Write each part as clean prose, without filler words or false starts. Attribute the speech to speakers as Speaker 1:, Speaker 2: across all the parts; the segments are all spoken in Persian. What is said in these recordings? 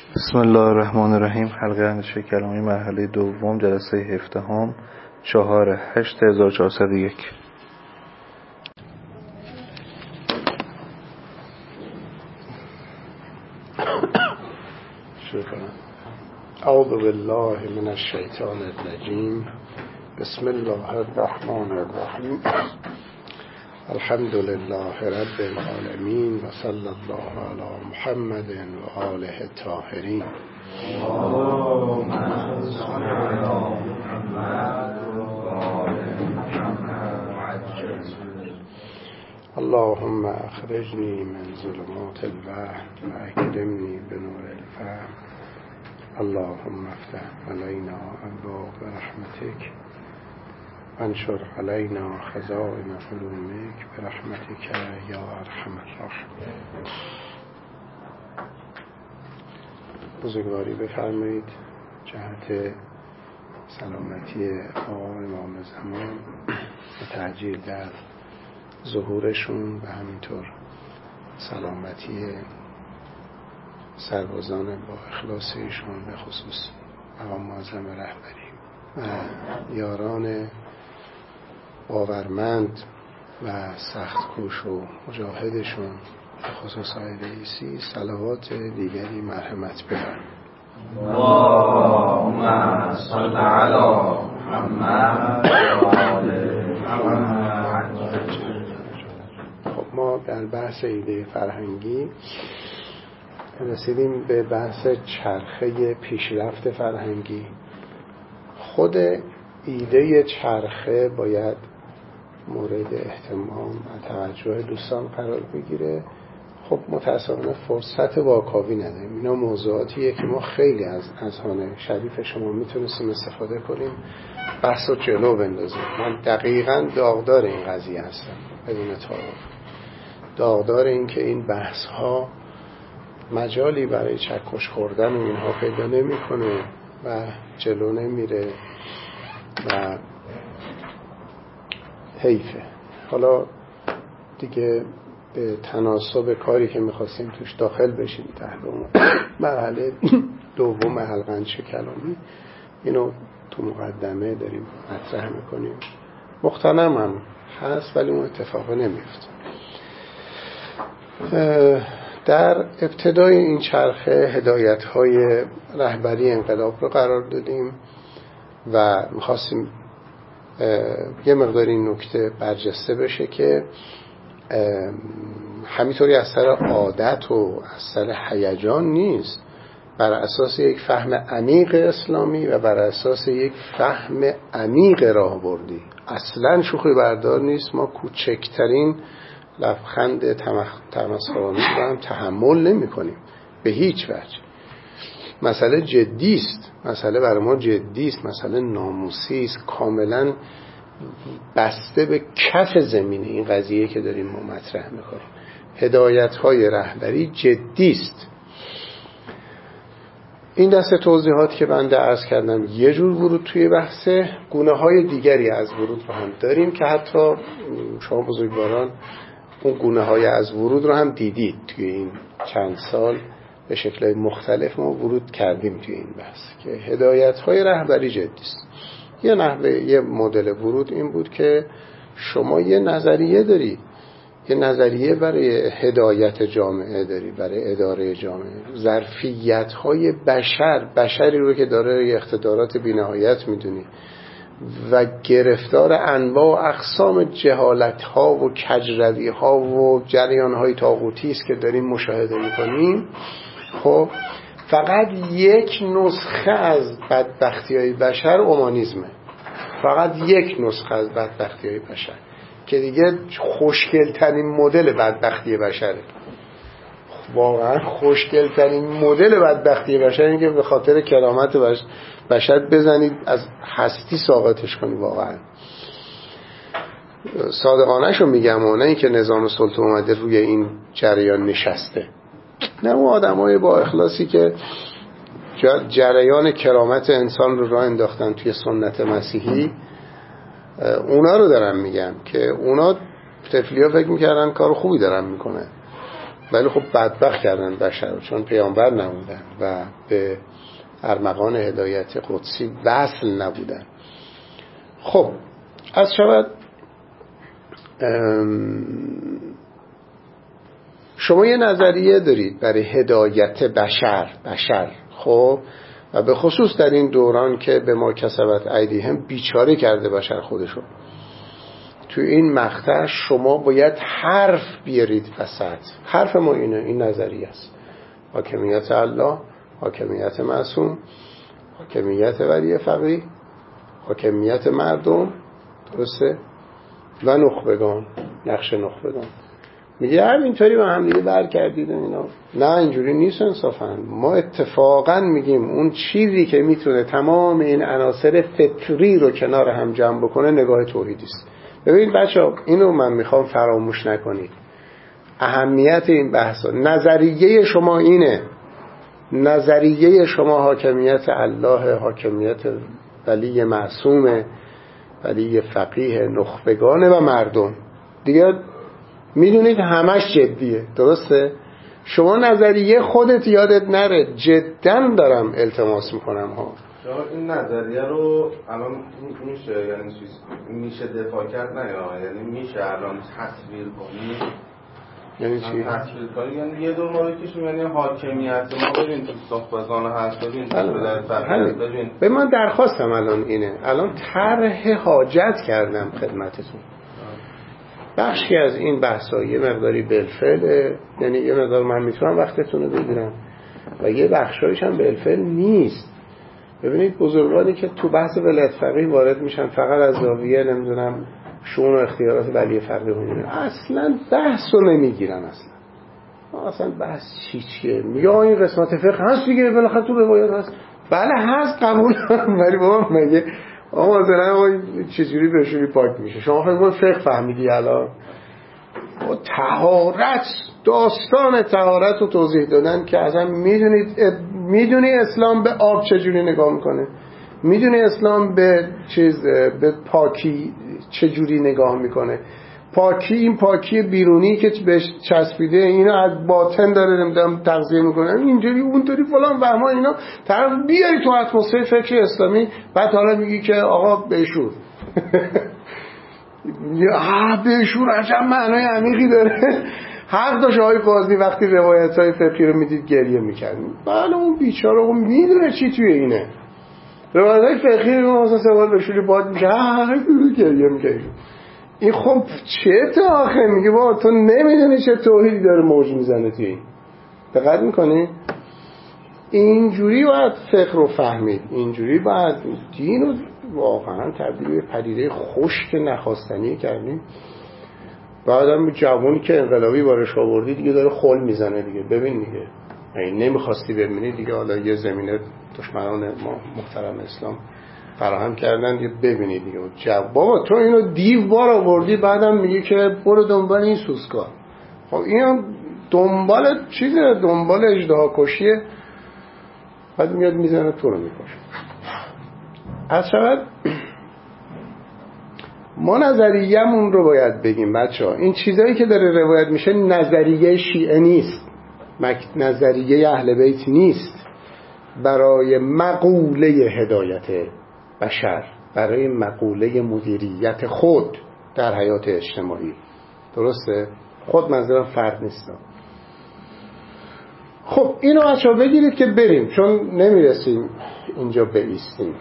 Speaker 1: بسم الله الرحمن الرحیم. حلقه اندیشه کلامی مرحله دوم، جلسه 17، 4/8/1401.
Speaker 2: اعوذ بالله من الشیطان الرجیم. بسم الله الرحمن الرحیم. الحمد لله رب العالمین و صلی الله علی محمد و آله الطاهرین. اللهم اخرجنی من ظلمات الوهم و اکرمنی بنور الفهم. اللهم افتح علینا ابواب رحمتک وانشر علینا خزائن علومک برحمتک یا ارحم الراحمین. بزرگواری بفرمایید جهت سلامتی آقا امام زمان و تعجیل در ظهورشون و همینطور سلامتی سربازان با اخلاص ایشون، به خصوص مقام معظم رهبری و یاران باورمند و سخت کوش و مجاهدشون، به خصوص آقای رئیسی. صلوات دیگری مرحمت بفرمایید.
Speaker 3: اللهم صل علی محمد و آل محمد.
Speaker 2: خب ما در بحث ایده فرهنگی رسیدیم به بحث چرخه پیشرفت فرهنگی. خود ایده چرخه باید مورد اهتمام و توجه دوستان قرار بگیره. خب متاسفانه فرصت واکاوی نداریم. اینا موضوعاتیه که ما خیلی از اذهان شریف شما میتونستیم استفاده کنیم، بحث رو جلو بندازیم. من دقیقاً داغدار این قضیه هستم، بدون تعارف داغدار این که این بحث ها مجالی برای چکش خوردن و اینها پیدا نمیکنه و جلو نمیره و حیفه. حالا دیگه به تناسب کاری که میخواستیم توش داخل بشیم تحت مرحله دوم حلقه اندیشه کلامی، اینو تو مقدمه داریم مطرح میکنیم. مختنم هم هست ولی اون اتفاق نمیفته. در ابتدای این چرخه هدایت‌های رهبری انقلاب رو قرار دادیم و می‌خواستیم یه مقدار این نکته برجسته بشه که همینطوری از سر عادت و از سر هیجان نیست، بر اساس یک فهم عمیق اسلامی و بر اساس یک فهم عمیق راهبردی. اصلاً شوخی بردار نیست. ما کوچکترین لبخند تمسخرآمیز رو هم تحمل نمی کنیم به هیچ وجه. مسئله جدی است، مسئله برای ما جدی است، مسئله ناموسی است، کاملا بسته به کف زمینه این قضیه که داریم ما مطرح میکنیم. هدایت‌های رهبری جدی است. این دسته توضیحات که بنده عرض کردم یه جور ورود توی بحثه، گونه‌های دیگری از ورود رو هم داریم که حتی شما بزرگواران اون گونه‌های از ورود رو هم دیدید. توی این چند سال به شکل مختلف ما ورود کردیم توی این بحث که هدایت‌های رهبری جدی است. یه مدل ورود این بود که شما یه نظریه داری، یه نظریه برای هدایت جامعه داری، برای اداره جامعه، ظرفیت‌های بشری رو که داره اقتدارات بی‌نهایت می‌دونی و گرفتار انواع و اقسام جهالت‌ها و کجروی‌ها و جریان‌های طاغوتی است که داریم مشاهده می‌کنیم. خب فقط یک نسخه از بدبختی‌های بشر اومانیسمه، فقط یک نسخه از بدبختی‌های بشر که دیگه خوشگل‌ترین مدل بدبختی بشره. واقعا خوشگل‌ترین مدل بدبختی بشر اینه که به خاطر کرامت بشر بزنید از هستی ساقطش کنی. واقعا صادقانه‌شو میگم، نه این که نظام سلطه اومده روی این جریان نشسته، نه اون آدمای با اخلاصی که جریان کرامت انسان رو راه انداختن توی سنت مسیحی، اونا رو دارم میگم که اونا طفلیا فکر میکردن کار خوبی دارن میکنه ولی خب بدبخت کردن بشر، چون پیامبر نبودن و به ارمغان هدایت قدسی وصل نبودن. خب از شود شما یه نظریه دارید برای هدایت بشر خب، و به خصوص در این دوران که به ما کسبت ایدیهم بیچاره کرده بشر خودشو. تو این مقطع شما باید حرف بیارید وسط. حرف ما اینه، این نظریه است: حاکمیت الله، حاکمیت معصوم، حاکمیت ولی فقیه، حاکمیت مردم، درسته؟ و نخبگان، نقش نخبگان. میگه همینطوری با هم دیگه بر کردید اینا. نه اینجوری نیست انصافا. ما اتفاقا میگیم اون چیزی که میتونه تمام این عناصر فطری رو کنار هم جمع بکنه نگاه توحیدی است. ببینید بچه‌ها، اینو من میخوام فراموش نکنید. اهمیت این بحثا، نظریه شما اینه، نظریه شما حاکمیت الله، حاکمیت ولی معصوم، ولی فقیه، نخبگان و مردم. دیگه میدونید همش جدیه، درسته؟ شما نظریه خودت یادت نره، جدا دارم التماس میکنم ها.
Speaker 1: این نظریه رو الان میشه یعنی میشه دفاع کرد؟ نه یعنی میشه الان تصویر کنی؟
Speaker 2: یعنی چی؟
Speaker 1: تصویر کنی یعنی یه دور مورد کشیم، یعنی حاکمیت ما ببین تو نخبگان هست، ببین تو ببین.
Speaker 2: به من درخواستم الان اینه، الان طرح حاجت کردم خدمتتون. بخشی از این بحثا یه مقداری بالفعله، یعنی یه مقدار من میتونم وقتتون رو بگیرم و یه بخشایش هم بالفعل نیست. ببینید بزرگانی که تو بحث ولایت فقیه وارد میشن فقط از زاویه نمیدونم شؤون و اختیارات ولی فقیه میگن، اصلا بحث رو نمیگیرن. اصلا بحث چیه؟ یا این قسمت فقه هست دیگه، بالاخره تو روایت هست. بله هست، قبول دارم، ولی بابا مگه آقا مثلا چجوری بهشونی پاک میشه؟ شما فکر فقه فهمیدی الان؟ طهارت، داستان طهارت رو توضیح دادن که اصلا میدونی اسلام به آب چجوری نگاه میکنه، میدونی اسلام به به پاکی چجوری نگاه میکنه. پاکی، این پاکی بیرونی که بهش چسبیده اینو از باطن داره نمیدونم تغذیه میکنه، اینجوری اونطوری فلان بهمان، اینا طرف بیاری تو اتمسفر فکر اسلامی، بعد حالا میگی که آقا بشور بشور عجب معنای عمیقی داره. حق داشت آقای قاضی وقتی روایت‌های فقهی رو میدید گریه میکرد. بله اون بیچاره اون میدونه چی توی اینه. روایت‌های فقهی رو مثلا سوال بشوری باد میشه گریه میکرد. این خب چه آخه میگه با تو نمیدونی چه توحیدی داره موج میزنه توی این. دقت میکنی؟ اینجوری باید فقه رو فهمید، اینجوری باید دین رو واقعا تبدیل به پدیده خشک نخواستنی کردیم. بعدم جوانی که انقلابی بارش آوردی دیگه داره خل میزنه دیگه. ببین دیگه این نمیخواستی ببینی دیگه، حالا یه زمینه دشمنان ما محترم اسلام فراهم کردن دیگه، ببینید دیگه. بابا تو اینو دیو بار آوردی بعدم میگی که برو دنبال این سوسکار. خب این دنبال چیزه، دنبال اژدها کشیه، بعد میاد میزنه تو رو میکشه. از شود ما نظریه‌مون رو باید بگیم بچه‌ها. این چیزایی که داره روایت میشه نظریه شیعه نیست، نظریه اهل بیت نیست، برای مقوله هدایت بشر، برای مقوله مدیریت خود در حیات اجتماعی. درسته؟ خود منظورم فرد نیست. خب اینو بچه‌ها بگیرید که بریم، چون نمیرسیم اینجا بایستیم.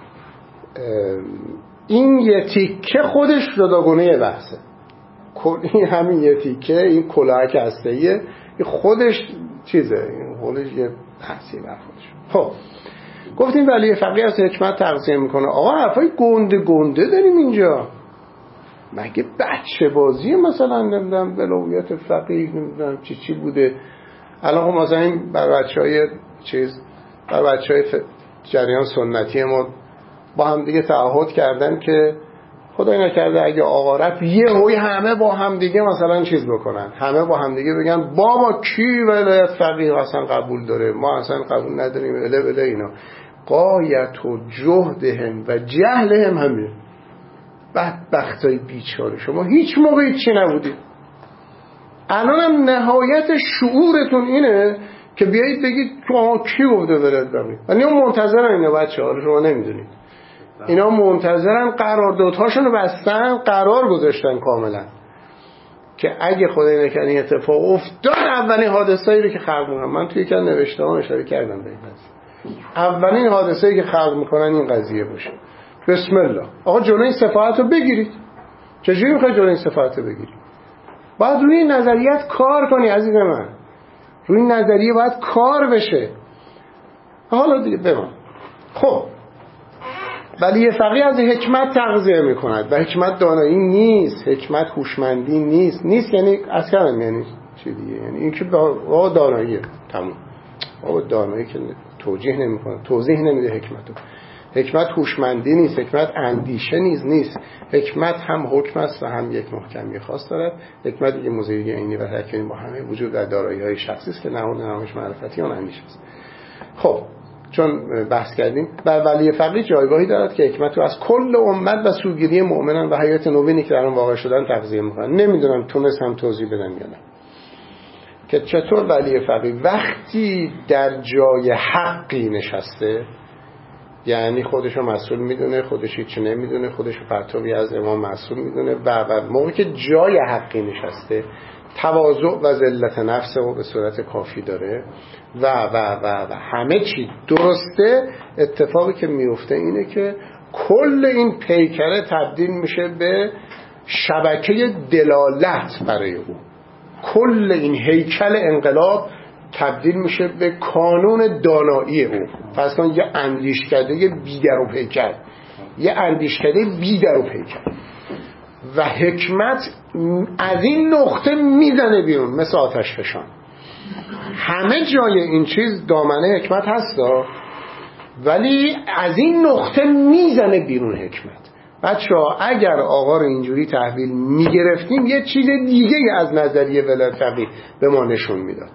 Speaker 2: این یه تیکه خودش جداگونه بحثه. این همین یه تیکه، این کلاهک هسته‌ایه، این خودش چیزه، این خودش یه بحثی بر خودش. خب گفتیم ولی فقیه از حکمت تغذیه میکنه. آقا حرفای گنده داریم اینجا. مگه بچه بازی مثلا نمیدونم ولایت فقیه نمیدونم چی بوده. الان خب مثلا این بر بچهای جریان سنتی ما با هم دیگه تعهد کردن که خدای نکرده اگه آقا رفت یه هوی همه با هم دیگه مثلا چیز بکنن، همه با هم دیگه بگن بابا کی ولایت فقیه اصلا قبول داره، ما اصلا قبول نداریم، اله اینا. قایت و جهدهم و جهلهم همین. بدبختای بیچاره، شما هیچ موقع چی نبودید. الانم نهایت شعورتون اینه که بیایید بگید تو کی گفته ولایت فقیه. ولی اینا منتظرن، اینا بچه‌ها رو شما نمیدونید، اینا منتظرن قراردادهاشون رو بستن، قرار گذاشتن کاملا که اگه خدای نکنه این اتفاق افتاد اولین حادثه‌ای رو که خلق می‌کنن، من توی یکی از نوشته‌هام اشاره کردم به این قضیه، اولین حادثه‌ای که خلق می‌کنن این قضیه باشه. بسم الله آقا جلوی این سفاهت رو بگیرید. چجوری می‌خواید جلوی این سفاهت رو بگیرید؟ باید روی نظریت کار کنی عزیز من، روی نظریه باید کار بشه. حالا دیگه بمان. خب ولی فقیه از حکمت تغذیه میکند و حکمت دانایی نیست، حکمت هوشمندی نیست یعنی از کلم یعنی چی دیگه، یعنی این که با داناییه تموم، با دانایی که توجیه نمیکنه، توضیح نمیده حکمتو. حکمت هوشمندی نیست، حکمت اندیشه نیست، حکمت هم حکم است و هم یک محکمی خاص دارد. حکمت دیگه موزه عینی و تکوینی با همه وجود در دارایی‌های شخصی است که نامش معرفتی اون اندیشه است. خب چون بحث کردیم بر ولی فقیه جایگاهی دارد که حکمت رو از کل امت و سوگیری مؤمنان و حیات نوینی که در آن واقع شدن تغذیه میکنن. نمیدونم تونست هم توضیح بدم یا نه که چطور ولی فقیه وقتی در جای حقی نشسته، یعنی خودشو مسئول میدونه، خودش هیچ نمیدونه، خودشو پرتوی از امام مسئول میدونه و موقعی که جای حقی نشسته تواضع و ذلت نفس رو به صورت کافی داره و همه چی درسته، اتفاقی که میفته اینه که کل این پیکره تبدیل میشه به شبکه دلالت برای او، کل این هیکل انقلاب تبدیل میشه به کانون دانایی او. فرض کن یه اندیشکده بی‌در و پیکر، یه اندیشکده بی‌در و پیکر و حکمت از این نقطه میزنه بیرون مثل آتش فشان. همه جای این چیز دامنه حکمت هستا، ولی از این نقطه میزنه بیرون حکمت. بچه‌ها اگر آقا رو اینجوری تحویل میگرفتیم یه چیز دیگه از نظریه ولایت فقیه به ما نشون میداد.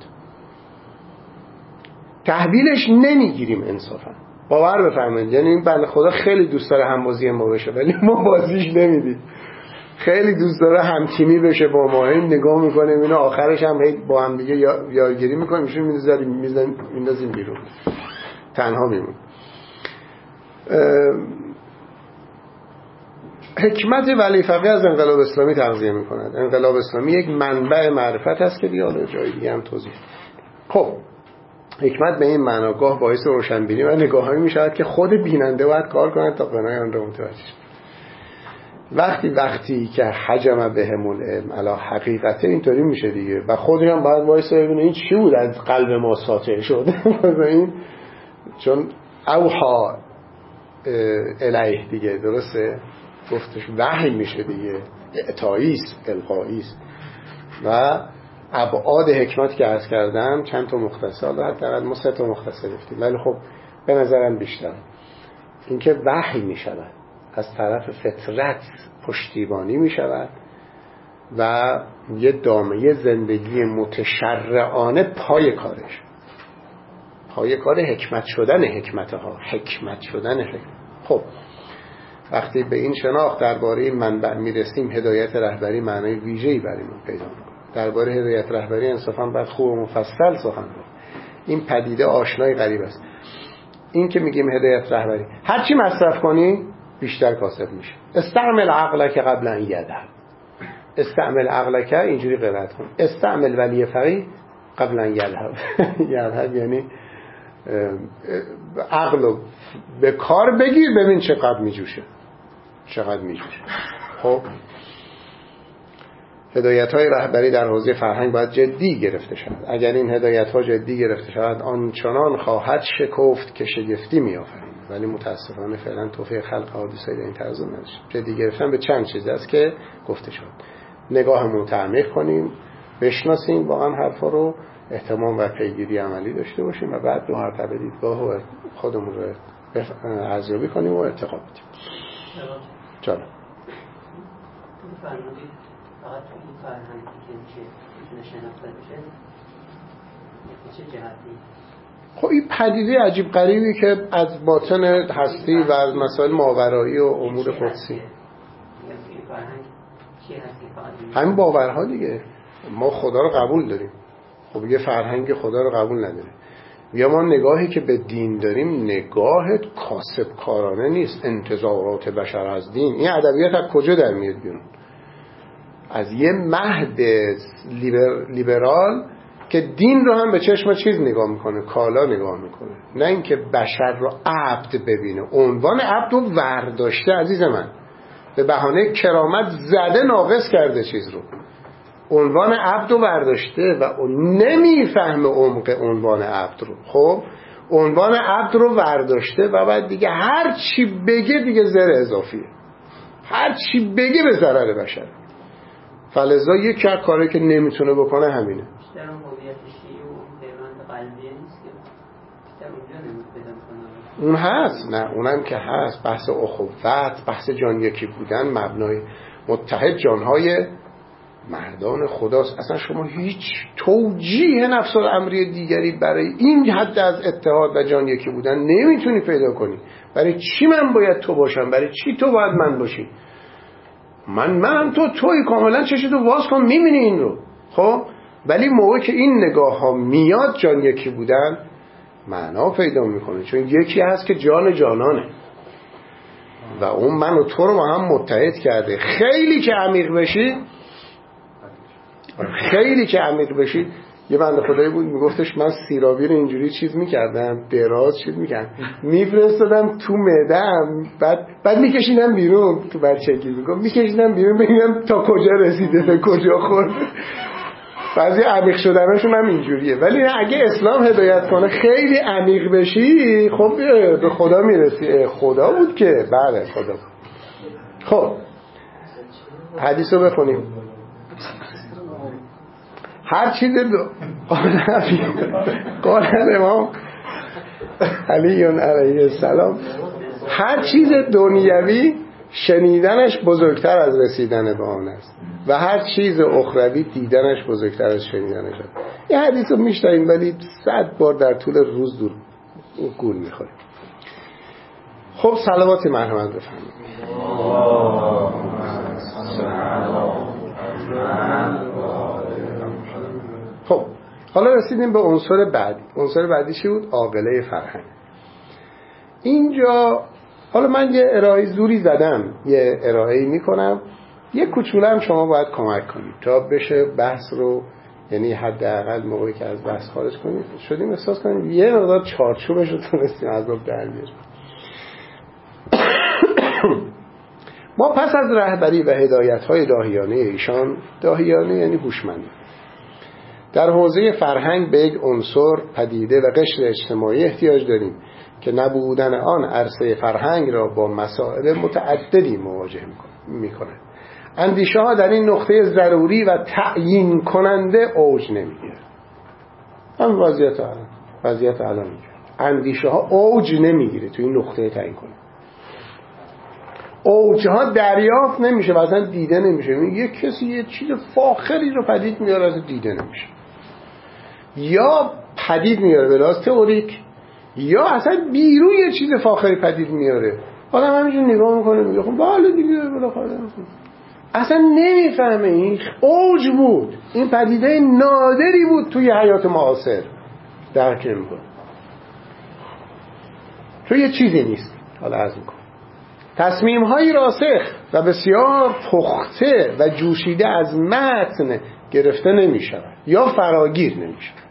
Speaker 2: تحویلش نمیگیریم انصافا، باور بفرمایید. یعنی این بنده خدا خیلی دوست داره همبازی ما بشه ولی ما بازیش نمیدیم. خیلی دوست داره هم تیمی بشه با ما، این نگاه میکنیم اینو آخرش هم با هم دیگه یارگیری میکنیم، ایشون میندازیم بیرون، تنها میمون. حکمت ولی فقیه از انقلاب اسلامی تغذیه میکند. انقلاب اسلامی یک منبع معرفت است که دیگه جای دیگه هم توضیح. خب حکمت به این معناگاه باعث روشنبینی و نگاهی میشود که خود بیننده باید کار کنه تا قنای آن را متوجه شد. وقتی که حجم بهمون علم علا حقیقته اینطوری میشه دیگه و خودی هم باید وایسا ببینه این چی بود از قلب ما ساطع شد. این چون اوحا الیه دیگه، درسته گفتش وحی میشه دیگه، اعطاییست، القاییست و ابعاد حکمت که عرض کردم چند تا مختصر حتی ما 3 تا مختصر گفتیم، ولی خب به نظرم بیشتر اینکه وحی میشود، از طرف فطرت پشتیبانی می شود و یه دامنه زندگی متشرعانه پای کارش، پای کار حکمت شدن حکمتها، حکمت شدن حکمت. خب وقتی به این شناخت درباره این منبع می رسیم، هدایت رهبری معنای ویژه‌ای برای ما پیدا می‌کنه. درباره هدایت رهبری انصافا باید خوب و مفصل سخن گفت. این پدیده آشنای غریب است. این که میگیم هدایت رهبری، هر چی مصرف کنی بیشتر کاسب میشه. استعمل عقلک قبل ان یذهب. استعمل عقلک اینجوری قرائت کن. استعمل ولی فقیه قبل ان یذهب. یذهب یعنی عقلو به کار بگیر ببین چقدر میجوشه. خب هدایت‌های رهبری در حوزه فرهنگ باید جدی گرفته شود. اگر این هدایت‌ها جدی گرفته شود آنچنان خواهد شکفت که شگفتی می‌آفرید. ولی متاسفانه فعلا توفیق خلق حادثه‌ای در این طرز نمیشه. جدی گرفتن به چند چیز است که گفته شد. نگاهمون تعمیق کنیم، بشناسیم واقعا حرفا رو، اهتمام و پیگیری عملی داشته باشیم و بعد دو مرتبه دیدگاه خودمون رو ارزیابی کنیم و ارتقا بدیم. جان
Speaker 4: فقط تو این فرهنگی که میتونه شناخته بشه چه جهتی؟
Speaker 2: خب این پدیده عجیب غریبی که از باطن هستی و از مسائل ماورایی و امور قدسی، همین باورها دیگه، ما خدا رو قبول داریم، خب یه فرهنگ خدا رو قبول نداره. یا ما نگاهی که به دین داریم نگاه کاسب کارانه نیست، انتظارات بشر از دین. این ادبیات از کجا در میاد بیرون؟ از یه مهد لیبرال که دین رو هم به چشم چیز نگاه میکنه، کالا نگاه میکنه، نه اینکه بشر رو عبد ببینه. عنوان عبد رو ورداشته عزیز من، به بهانه کرامت زده ناقص کرده چیز رو. عنوان عبد رو برداشته و نمیفهمه عمق عنوان عبد رو. خب عنوان عبد رو برداشته و بعد دیگه هر چی بگه دیگه زر اضافیه، هر چی بگه به ضرر بشر. فلذا یکی از کاری که نمیتونه بکنه همینه.
Speaker 4: در اون هویت شیعی و پیوند قلبیه نیست که در اونجا نمیتونه کنه.
Speaker 2: اون هست، نه اونم که هست، بحث اخوت، بحث جان یکی بودن، مبنای متحد جانهای مردان خداست. اصلا شما هیچ توجیه نفس الامری دیگری برای این حد از اتحاد و جان یکی بودن نمیتونی پیدا کنی. برای چی من باید تو باشم؟ برای چی تو باید من باشی؟ منم توی کاملا چشتو باز کن میبینی این رو. خب ولی موقع که این نگاه ها میاد جان یکی بودن معنا پیدا میکنه، چون یکی هست که جان جانانه و اون من و تو رو با هم متحد کرده. خیلی که عمیق بشید یه بنده خدایی بود میگفتش من سیرابی رو اینجوری چیز میکردم، دراز چیز میکردم، میفرستادم تو معده‌ام، بعد میکشیدم بیرون. تو بچگی میکشیدم بیرون ببینم تا کجا رسیده، به کجا خورده. بعضی عمیق شدنشون هم اینجوریه. ولی اگه اسلام هدایت کنه خیلی عمیق بشی، خب به خدا میرسی. خدا بود که بله خدا. خب حدیث رو بخونیم. هر چیز قال امام علی علیه السلام، هر چیز دنیوی شنیدنش بزرگتر از رسیدن به آن است و هر چیز اخروی دیدنش بزرگتر از شنیدنش است. این حدیث رو میشنویم ولی 100 بار در طول روز دور گول میخوریم. خب صلوات مرحمت بفرمایید. خب حالا رسیدیم به عنصر بعدی. عنصر بعدی چی بود؟ عاقله فرهنگ. اینجا حالا من یه ارائه زوری زدم، یه ارائه میکنم، یه کوچولو هم شما باید کمک کنید تا بشه بحث رو، یعنی حداقل موقعی که از بحث خارج کنید شدیم احساس کنیم یه مقدار چارچوبش رو تونستیم از آب در بیاریم. ما پس از رهبری و هدایت‌های داهیانه ایشان، داهیانه یعنی هوشمندی، در حوزه فرهنگ به یک عنصر پدیده و قشر اجتماعی احتیاج داریم که نبودن آن عرصه فرهنگ را با مسائل متعددی مواجه می‌کند. اندیشه ها در این نقطه ضروری و تعیین کننده اوج نمیگیره. هم وضعیت الان میگه اندیشه ها اوج نمیگیره تو این نقطه تعیین کننده. اوج ها دریافت نمیشه و اصلا دیده نمیشه. یک کسی یه چیز فاخری رو پدید میاره از دیده نمیشه، یا پدید میاره به لحاظ تئوریک، یا اصلا بیرون یه چیز فاخری پدید میاره. آدم همینجور نگاه میکنه میگه خب بالا دیگه بالاخره اصلا نمیفهمه. این اوج بود، این پدیده نادری بود توی حیات معاصر، درک نمیکنه تو یه چیزی نیست. حالا عرض میکنم تصمیم های راسخ و بسیار پخته و جوشیده از متن گرفته نمیشود یا فراگیر نمیشود.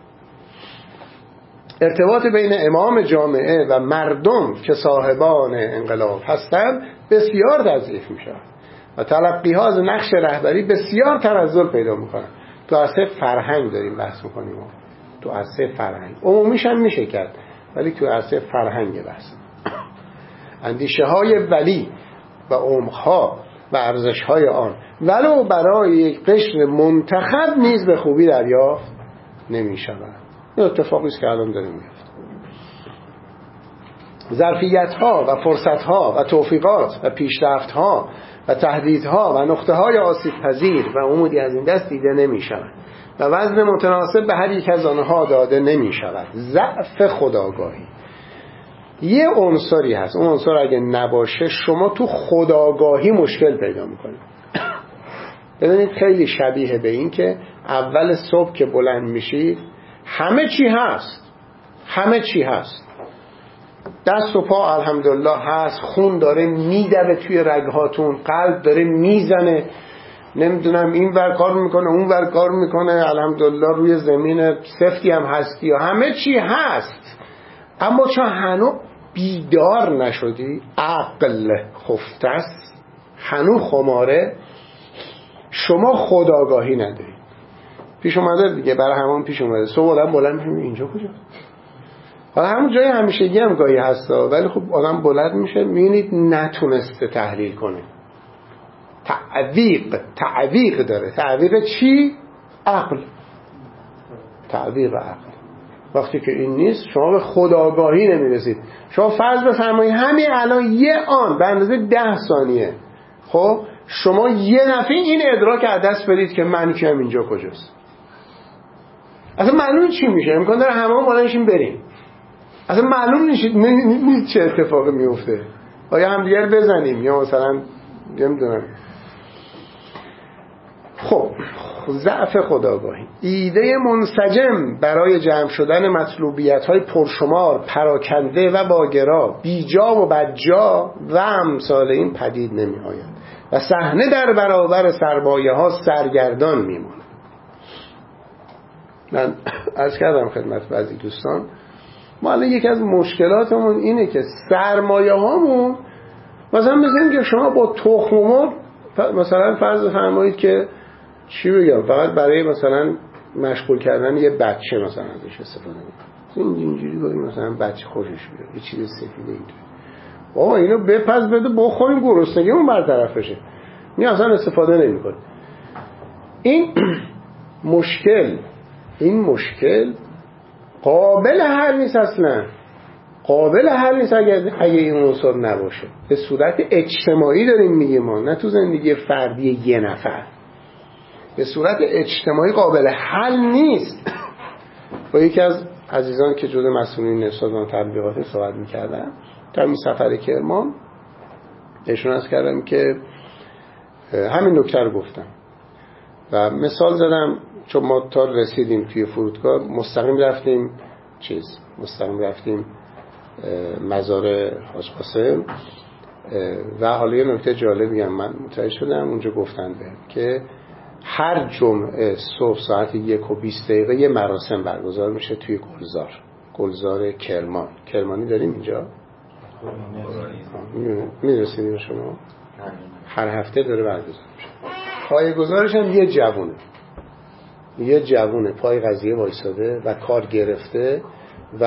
Speaker 2: ارتباط بین امام جامعه و مردم که صاحبان انقلاب هستند بسیار تضعیف میشود و تلقی ها از نقش رهبری بسیار تنزل پیدا میکنن. تو عرصه فرهنگ داریم بحث میکنیم، تو عرصه فرهنگ عمومیش هم میشه کرد ولی تو عرصه فرهنگ بحث. اندیشه های ولی و عمقها و ارزش های آن ولو برای یک قشر منتخب نیز به خوبی دریافت نمی شود. این اتفاقی است که الان داره میفته. ظرفیت ها و فرصت ها و توفیقات و پیشرفت ها و تهدیدها و نقطه های آسیب پذیر و عمودی از این دست دیده نمی شود و وزن متناسب به هر یک از آنها داده نمی شود. ضعف خودآگاهی یه عنصری هست، اون عنصر اگه نباشه شما تو خودآگاهی مشکل پیدا میکنید. ببینید خیلی شبیه به این که اول صبح که بلند میشید همه چی هست، همه چی هست، دست و پا الحمدلله هست، خون داره میدوه توی رگهاتون، قلب داره میزنه، نمیدونم این ور کار میکنه اون ور کار میکنه، الحمدلله روی زمین سفتی هم هستی و همه چی هست. اما چون هنوز بیدار نشدی، عقل خفته است، هنوز خماره، شما خودآگاهی نداری. پیش اومده دیگه، برای همون پیش اومده صبح آدم بلند میشه اینجا کجا، حالا همون جای همیشگی هم گاهی هستا، ولی خب آدم بلند میشه میبینید نتونسته تحلیل کنه، تعویق داره. تعویق چی؟ عقل. تعویق عقل. وقتی که این نیست شما به خودآگاهی نمیرسید. شما فرض بفرمایید همین الان یه آن به اندازه 10 ثانیه خب شما یه دفعه این ادراک از دست بدید که من کیم، اینجا کجاست. اصلا معلوم چی میشه، امکان داره همه بلندشیم بریم، اصلا معلوم نیست چه اتفاقی میفته، آیا هم دیگر بزنیم یا مثلا نمیدونم. خب ضعف خودآگاهی، ایده منسجم برای جمع شدن مطلوبیت‌های پرشمار، پراکنده و واگرا، بیجا و بدجا و امثال این پدید نمی‌آید و صحنه در برابر سرمایه‌ها سرگردان میماند. من عرض کردم خدمت بعضی دوستان، ما الان یکی از مشکلاتمون اینه که سرمایه‌هامون مثلا مثل که شما با تخم مرغ مثلا فرض فرمایید که چی بگم فقط برای مثلا مشغول کردن یه بچه مثلا ازش استفاده می‌کنه، اینجوری گاهی مثلا بچه خوشش بیاد یه چیز سفید اینجوری، بابا اینو بپز بده بخوریم گرسنگیمون برطرف بشه، این اصلا استفاده نمی‌کنه. این مشکل قابل حل نیست، اصلا قابل حل نیست اگه این عنصر نباشه. به صورت اجتماعی داریم میگیم ما، نه تو زندگی فردی یه نفر، به صورت اجتماعی قابل حل نیست. با یکی از عزیزان که جزء مسئولین سازمان تبلیغات صحبت میکردم در این سفر کرمان، ایشون عرض کردم که همین نکته رو گفتم و مثال زدم، چون ما تا رسیدیم توی فرودگاه مستقیم رفتیم مزار حاج قاسم و حالا یه نکته جالبی هم من متوجه شدم اونجا گفتن بهم که هر جمعه صبح ساعت 1:20 یه مراسم برگزار میشه توی گلزار کرمانی داریم اینجا، میرسید شما؟ هر هفته داره برگزار میشه. پایه‌گذارش هم یه جوونه پای قضیه وایساده و کار گرفته و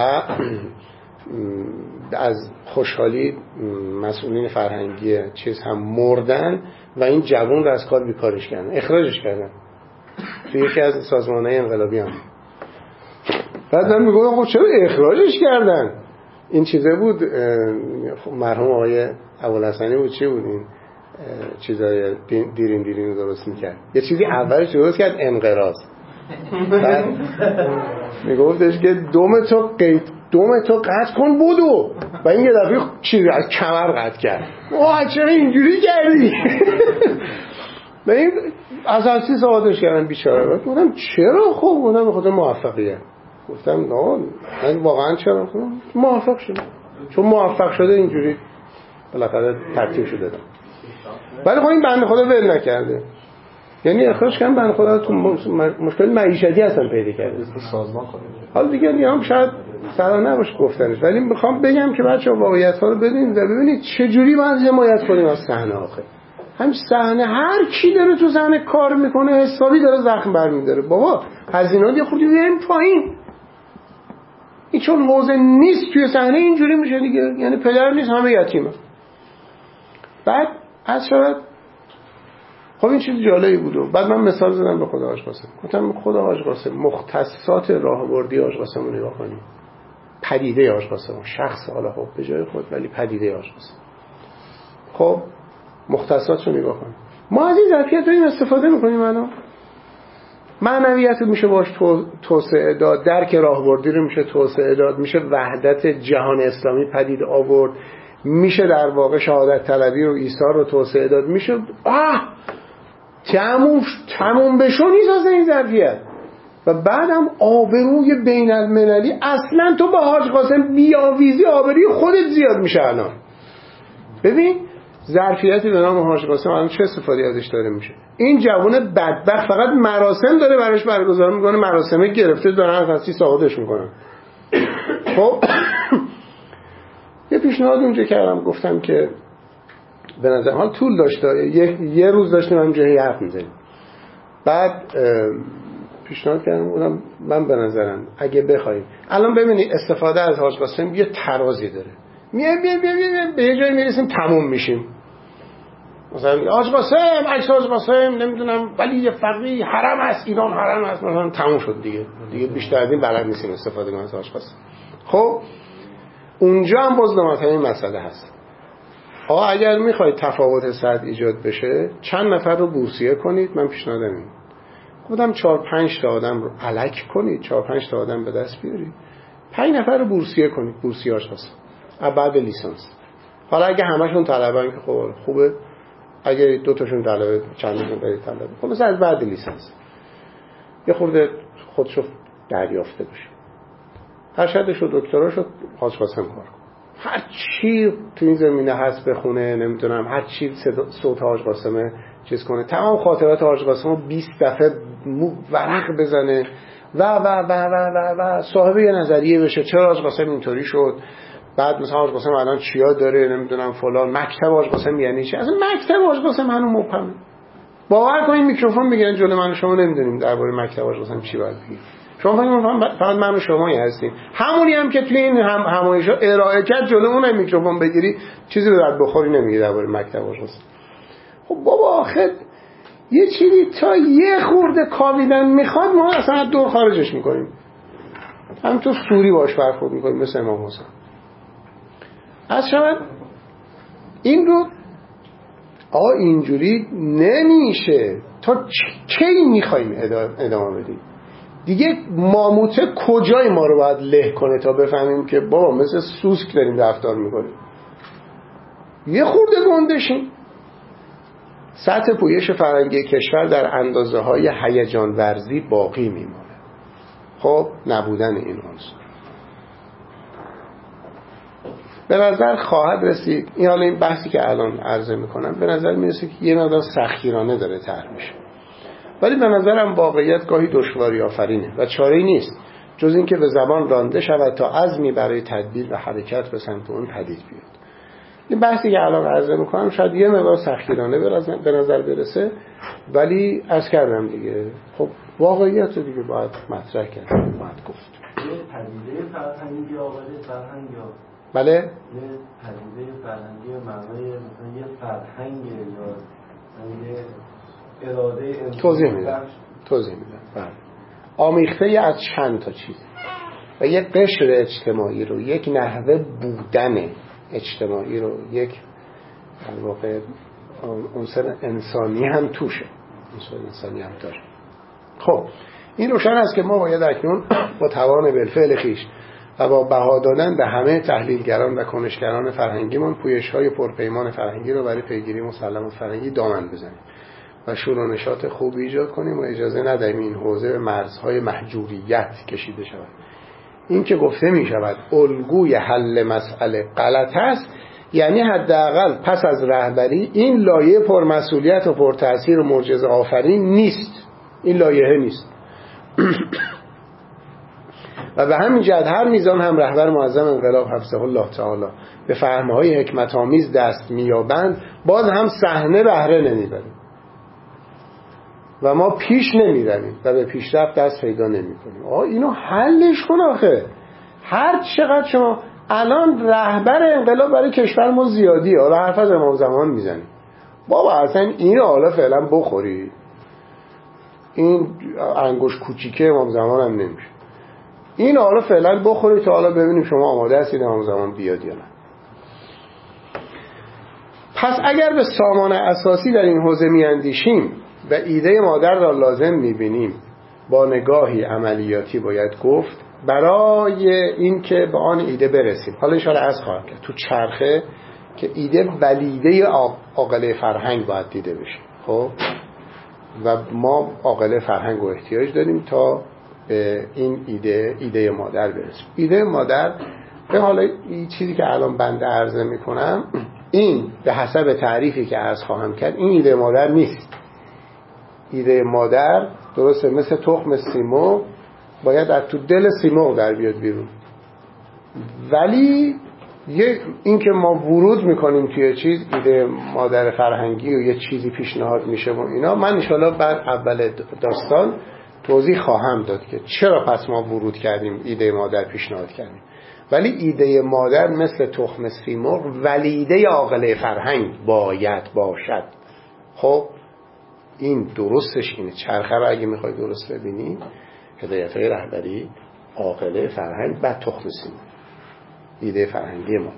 Speaker 2: از خوشحالی مسئولین فرهنگی چیز هم مردن و این جوان رو از کار بیکارش کردن، اخراجش کردن توی یکی از سازمان‌های انقلابی هم. بعد من میگم خب چرا اخراجش کردن؟ این چیزه بود مرحوم آقای ابوالحسنی بود، چی بود این چیزای دیرین رو درست میکرد، یه چیزی اولش درست کرد انقراض، بعد میگفتش که دوم تو قطع کن بودو و این یه دفعه چیزی از کمر قطع کرد. چرا اینجوری کردی؟ و این اساسی سوادش کردن بیچاره. گفتم چرا؟ خب گفتم بخاطر موفقیت. گفتم نه من واقعا چرا؟ موفق شد، چون موفق شده اینجوری بالاخره ترتیب شده دادم. ولی خب این بنده خدا ول نکرده، یعنی اخراج کردن بنده خدا تو مشکل معیشتی هستن پیدا کرده سازمان کنه. حالا دیگه هم شاید صلاح نباشه گفتنش، ولی میخوام بگم که بچه‌ها واقعیت‌ها رو بدونید و ببینید چه جوری باید حمایت کنیم از صحنه. آخه هم صحنه هر کی داره تو صحنه کار میکنه حسابی داره زخم برمی‌داره. بابا هزینه‌ها یه خورده بیاریم پایین. این چون حوزه نیست توی صحنه اینجوری میشه دیگه، یعنی پدر نیست همه یتیمه. بعد از شاید خب این چیز جالبی بود. بعد من مثال زدم به خدا حاج قاسم، گفتم خدا حاج قاسم مختصات راهبردی حاج قاسم رو نگاه کنیم، پدیده حاج قاسم، شخص حالا خب به جای خود ولی پدیده حاج قاسم، خب مختصات رو نگاه کنیم. ما از این ظرفیت داریم استفاده میکنیم. الان معنویت میشه باش توسعه داد، درک راهبردی رو میشه توسعه داد، میشه وحدت جهان اسلامی پدید آورد، میشه در واقع شهادت طلبی رو ایثار رو توسعه داد، میشه تموم بشو نیست اصلا این ظرفیت. و بعدم آبروی بین المللی، اصلا تو با حاج قاسم بیاویزی آبروی خودت زیاد میشه. الان ببین ظرفیتی به نام حاج قاسم الان چه استفاده ازش داره میشه. این جوان بدبخت فقط مراسم داره براش برگزار میکنه، مراسمه گرفته دارن از ساقطش میکنن. خب یه پیشنهاد اونجا کردم، گفتم که به نظر حال طول داشته، یه روز داشتیم همینجوری حرف میزنیم، بعد پیشنهاد کردم گفتم من به نظرم اگه بخوایم الان ببینید استفاده از حاج قاسم یه ترازی داره، میایم به یه جایی میرسیم تموم میشیم. مثلا حاج قاسم، عکس حاج قاسم، نمیدونم ولی فقیه حرم است، ایران حرم است، مثلا تموم شد دیگه بیشتر از این بلد نیستیم استفاده کنیم از حاج قاسم. خب اونجا هم باز مثلا این مسئله هست. آقا اگر میخواید تفاوت سطح ایجاد بشه چند نفر رو بورسیه کنید. من پیشنهادم این گفتم 4-5 تا آدم رو الک کنید، 4-5 تا آدم به دست بیارید، 5 نفر رو بورسیه کنید، بورسیاش هست بعد لیسانس. حالا اگه همشون طلبن که خب خوبه، اگه 2 تاشون طلبه چندشون برید طلبه، خب مثلا از بعد لیسانس یه خورده خودشو دریافته بشه، ارشدش و دکتراشو حاج قاسم کار کن، هر چی تو این زمینه هست بخونه، نمیدونم هر چی صوت حاج قاسمه چیز کنه، تمام خاطرات حاج قاسم رو 20 دفعه ورق بزنه و صاحب یه نظریه بشه چرا حاج قاسم اینطوری شد. بعد مثلا حاج قاسم الان چیا داره، نمیدونم فلان، مکتب حاج قاسم یعنی چی. اصلا مکتب حاج قاسم هنوز مبهمه. باور کنید میکروفون میگیرن جلوی من و شما نمیدونیم درباره مکتب حاج قاسم چی باید بگیم. شما فقط من و شمایی هستیم، همونی هم که توی این همایشا ارائه کرد جلوی اون میکروفون بگیری چیزی به درد بخوری نمیگی درباره مکتب حاج قاسم. خب بابا آخه یه چیزی تا یه خورده کاویدن میخواد ما اصلا دور خارجش میکنیم، هم تو سوری باش برخورد میکنیم مثل امام حسین. از شما این رو آقا اینجوری نمیشه. تا کی میخوایم ادامه بدیم دیگه؟ ماموته کجای ما رو باید له کنه تا بفهمیم که بابا مثل سوسک داریم رفتار میکنیم؟ یه خورده گندشیم. سطح پویش فرهنگی کشور در اندازه های هیجان ورزی باقی میمونه. خب نبودن این عنصر به نظر خواهد رسید. این حالا این بحثی که الان عرضه میکنم به نظر میرسه که یه مقدار سختگیرانه داره طرح میشه، ولی به نظرم واقعیت گاهی دشواری آفرینه و چاره‌ای نیست جز این که به زبان رانده شود تا عزمی برای تدبیر و حرکت به سمت اون پدید بیاد. این بحثی که الان عرضه میکنم شاید یه مقدار سختگیرانه به نظر برسه، ولی عرض کردم دیگه خب واقعیت رو دیگه باید مطرح کرد، باید گفت.
Speaker 5: یه پدیده فرهنگی آقای فرهنگ یا
Speaker 2: بله؟
Speaker 5: یه پدیده فرهنگی معنای مثلا یه فرهنگ یا یه اراده انسانی.
Speaker 2: توضیح میدم. بله. آمیخته از چند تا چیز و یک قشر اجتماعی رو، یک نحوه بودن اجتماعی رو، یک در واقع عنصر انسانی هم توشه، عنصر انسانی هم داره. خب این روشن است که ما باید اکنون با توان بالفعل خویش و با بها دادن به همه تحلیلگران و کنشگران فرهنگیمون پویش‌های پرپیمان فرهنگی رو برای پیگیری مسلمات فرهنگی دامن بزنیم و شور و نشاط خوب ایجاد کنیم و اجازه ندهیم این حوزه به مرزهای محجوریت کشیده شود. این که گفته می شود الگوی حل مسئله غلط است، یعنی حداقل پس از رهبری این لایه پرمسئولیت و پرتأثیر و معجزه آفرین نیست. این لایحه نیست. و به همین جهت هر میزان هم رهبر معظم انقلاب حفظه الله تعالی به فهمهای حکمت آمیز دست میابند، باز هم صحنه بهره نمیبریم و ما پیش نمیرویم و به پیشرفت دست پیدا نمیکنیم. اینو حلش کن آخه. هر چقدر شما الان رهبر انقلاب برای کشور ما زیادیه، حالا حرف از امام زمان میزنیم، بابا اصلا اینو حالا فعلا بخوری، این انگوش کوچیکه امام زمان هم نمیشه، این حالا فعلا بخوری تا حالا ببینیم شما آماده هستید امام زمان بیاد یا نه. پس اگر به سامان اساسی در این حوزه میاندیشیم و ایده مادر را لازم میبینیم، با نگاهی عملیاتی باید گفت برای این که به آن ایده برسیم. حالا انشاءالله از خواهم کرد تو چرخه که ایده ولیده عاقله فرهنگ باید دیده بشه. خب و ما عاقله فرهنگ رو احتیاج داریم تا به این ایده مادر برسیم. ایده مادر به حالا این چیزی که الان بنده عرض میکنم، این به حسب تعریفی که عرض خواهم کرد این ایده مادر نیست. ایده مادر درسته مثل تخم سیمرغ باید از تو دل سیمرغ در بیاد بیرون، ولی این که ما ورود میکنیم توی چیز، ایده مادر فرهنگی و یه چیزی پیشنهاد میشه و اینا، من انشاءالله بعد اول داستان توضیح خواهم داد که چرا پس ما ورود کردیم ایده مادر پیشنهاد کردیم. ولی ایده مادر مثل تخم سیمرغ ولیده عاقله فرهنگ باید باشد. خب این درستش اینه. چرخه رو اگه میخوای درست ببینی، هدایت‌های رهبری، عاقله فرهنگ و تخم سیمرغ، ایده فرهنگی مادر.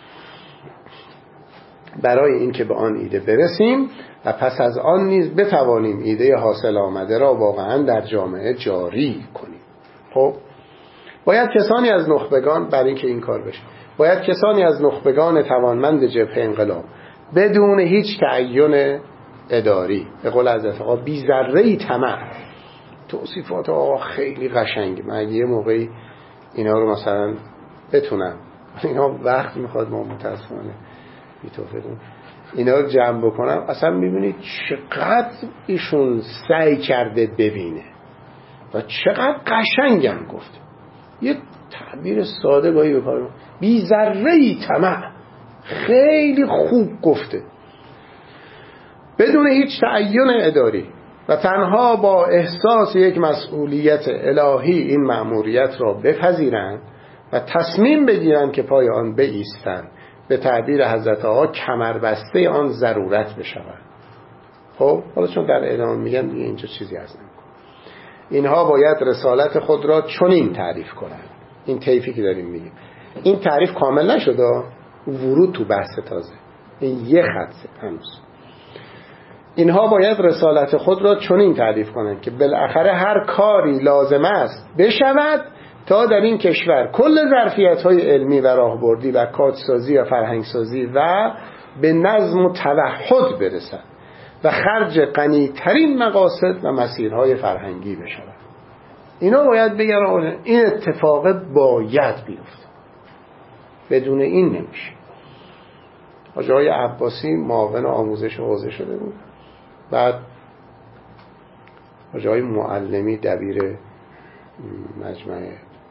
Speaker 2: برای این که به آن ایده برسیم و پس از آن نیز بتوانیم ایده حاصل آمده را واقعا در جامعه جاری کنیم. خب باید کسانی از نخبگان، برای اینکه این کار بشه، باید کسانی از نخبگان توانمند جبهه انقلاب بدون هیچ تعین اداری، به قول حضرت آقا بی ذره‌ای طمع. توصیفات آقا خیلی قشنگه. من یه موقعی اینا رو مثلا بتونم، اینا وقت میخواد، ما متاسفانه بی‌توفیقیم، اینا رو جمع بکنم، اصلا میبینید چقدر ایشون سعی کرده ببینه و چقدر قشنگم گفت. یه تعبیر ساده گاهی بکنم، بی ذره‌ای طمع، خیلی خوب گفته. بدون هیچ تعین اداری و تنها با احساس یک مسئولیت الهی این مأموریت را بپذیرند و تصمیم بگیرند که پای آن بایستند، به تعبیر حضرت آقا کمربسته آن ضرورت بشوند. خب حالا چون در ادامه میگم دیگه اینجا چیزی از نمی‌کنم. اینها باید رسالت خود را چنین تعریف کنند. این طیفی که داریم میگیم، این تعریف کامل نشده، ورود تو بحث تازه، این یه خطه هنوز. اینها باید رسالت خود را چنین تعریف کنند که بالاخره هر کاری لازم است بشود تا در این کشور کل ظرفیت‌های علمی و راهبردی و کادسازی و فرهنگسازی و به نظم و توحد برسد و خرج غنی‌ترین مقاصد و مسیرهای فرهنگی بشود. اینا باید بگن این اتفاق باید بیفته، بدون این نمیشه. حاجی آقای عباسی معاون آموزش حوزه شده بود، بعد حاجی آقای معلمی دبیر مجمع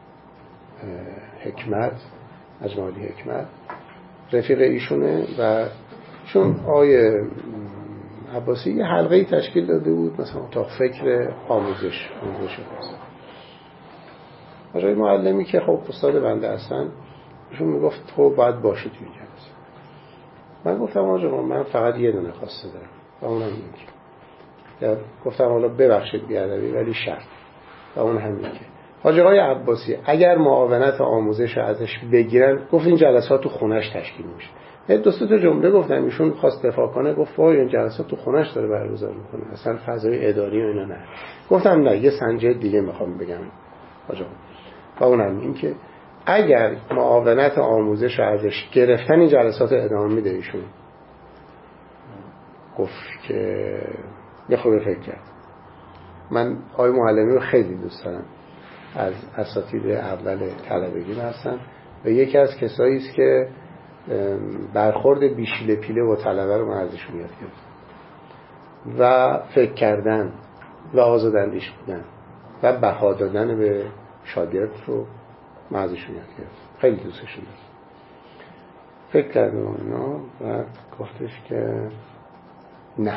Speaker 2: حکمت، مجمع عالی حکمت، رفیق ایشونه و چون آقای عباسی یه حلقه‌ای تشکیل داده بود مثلا تا فکر آموزش حوزه. حاجی آقای معلمی که خب استاد بنده هستن، ایشون میگفت تو باید باشی توی جلسه. من گفتم آقا من فقط یه دونه خواسته دارم و اونم این که گفتم حالا ببخشید بیادبی ولی شرط، و اون همین که حاجی آقای عباسی اگر معاونت آموزش ازش بگیرن، گفت این جلسات تو خونش تشکیل میشه. دو سه تا جمله گفتم، ایشون خواست دفاع کنه، گفت وای این جلسات تو خونش داره برگزار میکنه، اصلا فضای اداری و اینا نه. گفتم نه، یه سنجه دیگه میخوام بگم حاجی، و اونم این که اگر معاونت آموزش ازش گرفتن این جلسات ادامه میده ایشون. گفت که یه خوبه فکر کرد. من آقای معلمی رو خیلی دوست دارم، از اساتید اول طلبگی هستن و یکی از کسایی است که برخورد بیشیله پیله با طلبه رو من ازشون یاد گرفتم و فکر کردن و آزاداندیش بودن و بها دادن به شاگرد رو من ازشون یاد گرفتم. خیلی دوستشون دارم. فکر کردم اونا و گفتش که نه.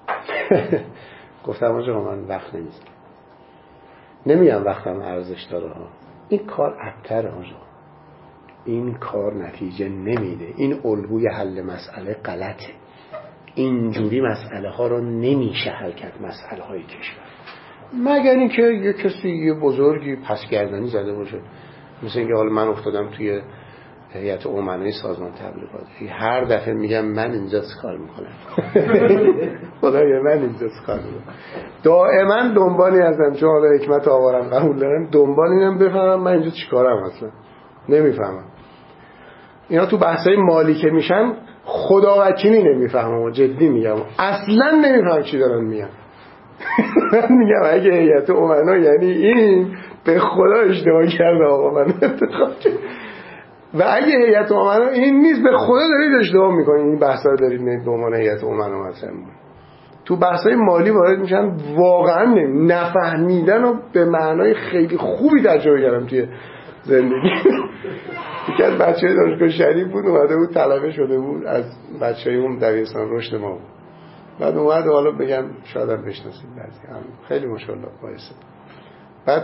Speaker 2: گفتم آجا من وقت نمیزنم، نمیگم وقتم ارزش داره، این کار ابتره آجا، این کار نتیجه نمیده، این الگوی حل مسئله غلطه، اینجوری مسئله ها رو نمیشه حل کرد، مسئله های کشور، مگر اینکه یه کسی یه بزرگی پسگردانی زده باشه، مثل اینکه حالا من افتادم توی هیئت امنای سازمان تبلیغات، هر دفعه میگم من اینجا کار میکنم خدایا من اینجا کار میکنم، دائما دنبالی هستم، چون حالا حکمت آوارم قبول دارم، دنبال اینم بفهمم من اینجا چیکارم، اصلا نمیفهمم. اینا تو بحثای مالی که میشن خداوکیلی نمیفهمم، جدی میگم اصلا نمیفهمم چی دارن میگن، میگم اگه هیئت امنا یعنی این، به خدا اشتباه کرده آقا من انتخاب کرد. و اگه هیئت امنا این نیست، به خدا دارید اشتباه میکنید. این بحثا رو دارید به عنوان هیئت امنا مثلا تو بحثای مالی وارد میشن، واقعا نفهمیدن و به معنای خیلی خوبی تجربه کردم توی زندگی. یکی از بچه‌های دانشگاه شریف بود، اومده بود طلبه شده بود از بچه‌های اون دبیرستان رشد ما بود. بعد اومد حالا بگم شاید هم بشناسید بعضی هم خیلی ماشاءالله باعثه. بعد